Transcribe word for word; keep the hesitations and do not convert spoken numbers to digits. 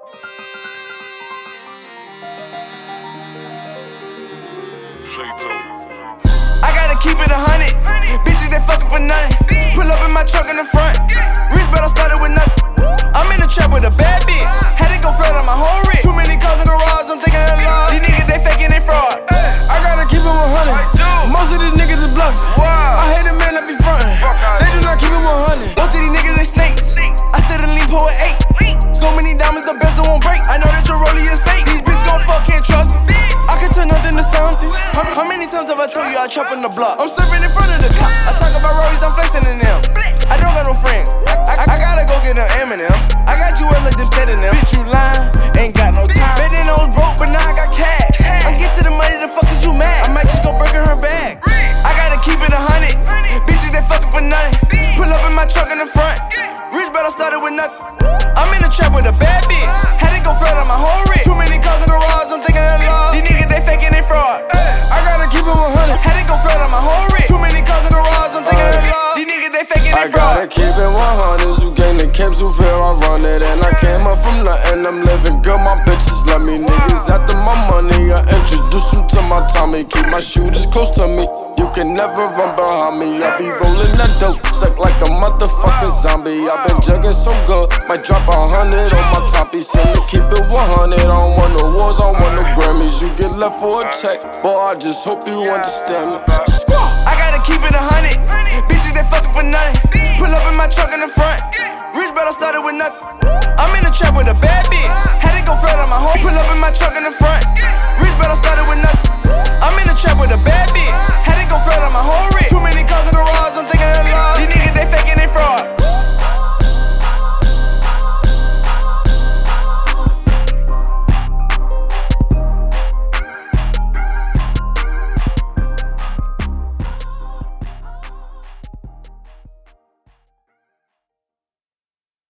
I gotta keep it a hundred. Bitches that fuckin' for nothing. Pull up in my truck in the front. Rich, but I started with nothing. I'm in the trap with a bad bitch. Had to go flat on my whole wrist. Too many cars in the garage, I'm thinking that love. These niggas, they faking, they fraud. I gotta keep it one hundred. Most of these niggas is bluffing. I hate a man that be frontin'. They do not keep it one hundred. Most of these niggas, they snakes. I stood in lean pour with eight. So many diamonds, the bezel won't break. I know that your rollie is fake. These bitches gon' fuck, can't trust them. I can turn nothing to something. How, how many times have I told you I trap in the block? I'm serving in front of the cops. I talk about rollies, I'm flexing in them. I don't got no friends. I, I, I gotta go get them M and M's. I got you like them setting them. Bitch, you lying, ain't got no time. Bet then I was broke, but now I got cash. I get to the money, the fuck is you mad? I might just go break in her bag. I gotta keep it a hundred. Bitches that fucking for nothing. Pull up in my truck in the front. Rich, but I started with nothing. I'm in the trap with a bad bitch. Had to go flat on my whole wrist. Too many cars in the garage, I'm thinking that love. These niggas, they faking, they fraud. I gotta keep it one hundred. Had to go flat on my whole wrist. Too many cars in the garage, I'm thinking that love. These niggas, they faking, they I fraud. gotta keep it one hundred. You gang the camps who fear I run it. And I came up from nothing, I'm living good. My bitches love me. Niggas after my money, I introduce them to my Tommy. Keep my shooters close to me. You can never run behind me. I be rolling that dope, suck like a motherfucking zombie. I been jugging so good, might drop a hundred on my top. He said to keep it one hundred. I don't want no wars, I don't want no Grammys. You get left for a check, boy, I just hope you understand me. I gotta keep it a hundred. Bitches that fucking for nothing. Pull up in my truck in the front. Rich, but I started with nothing. I'm in the trap with a